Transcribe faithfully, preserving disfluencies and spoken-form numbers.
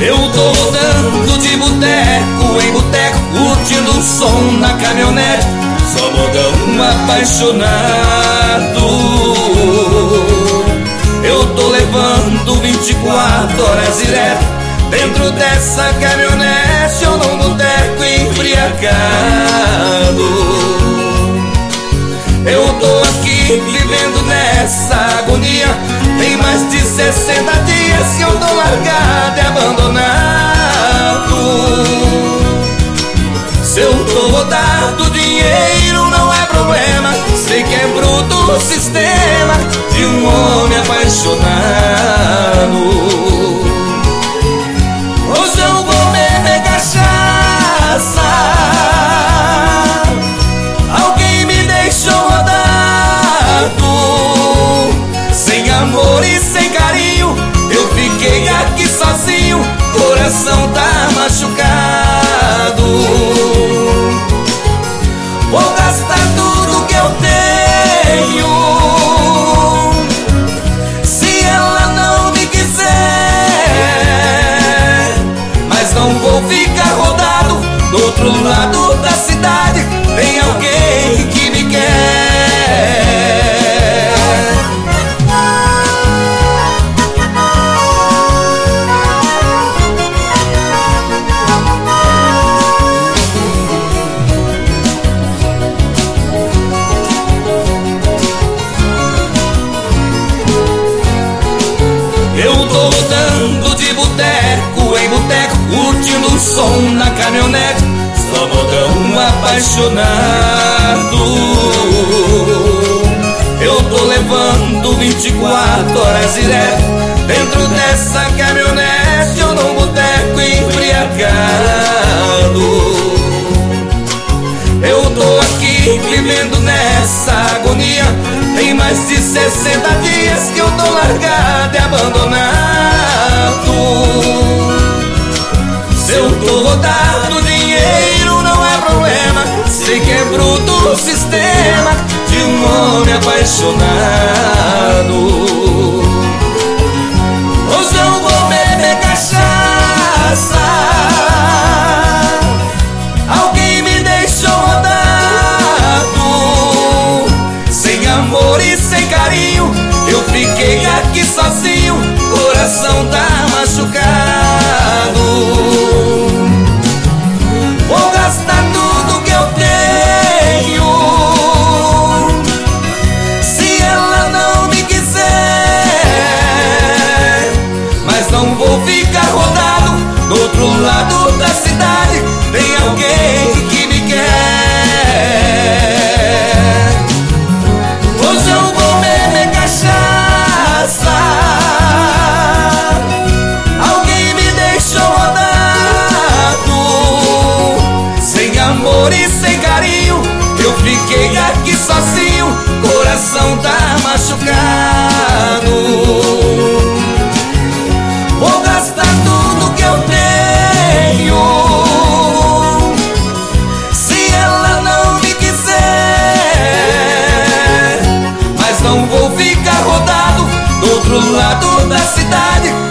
Eu tô rodando de boteco em boteco, curtindo o som na caminhonete, só modão apaixonado. Eu tô levando vinte e quatro horas direto dentro dessa caminhonete ou num boteco embriagado. Eu tô aqui vivendo nessa agonia, tem mais de sessenta dias que eu tô largado e abandonado. Se eu tô rodado, dinheiro não é problema, sei que é bruto o sistema de um homem apaixonado. Hoje eu vou beber cachaça, alguém me deixou rodado, sem amor e sem carinho, eu fiquei aqui sozinho, coração tá machucado. Vou gastar tudo que eu tenho, se ela não me quiser, mas não vou ficar rodado. Do outro lado da cidade tem alguém que me quer. Eu tô rodando de boteco em boteco, curtindo o som na caminhonete, só modão apaixonado. Eu tô levando vinte e quatro horas direto dentro dessa caminhonete ou num boteco embriagado. Eu tô aqui vivendo nessa agonia, tem mais de sessenta dias que eu tô largado e abandonado. Se eu tô rodado, dinheiro não é problema, sei que é bruto o sistema de um homem apaixonado. Hoje eu vou beber cachaça, alguém me deixou rodado, sem amor e sem carinho, eu fiquei aqui sozinho, coração tá machucado. Vou gastar tudo que eu tenho, se ela não me quiser, mas não vou ficar rodado. Do outro lado da cidade tem alguém que me quer. Hoje eu vou beber cachaça, alguém me deixou rodado, sem amor e sem carinho, eu fiquei aqui sozinho, coração tá machucado. Vou gastar tudo que eu tenho, se ela não me quiser, mas não vou ficar rodado. Do outro lado da cidade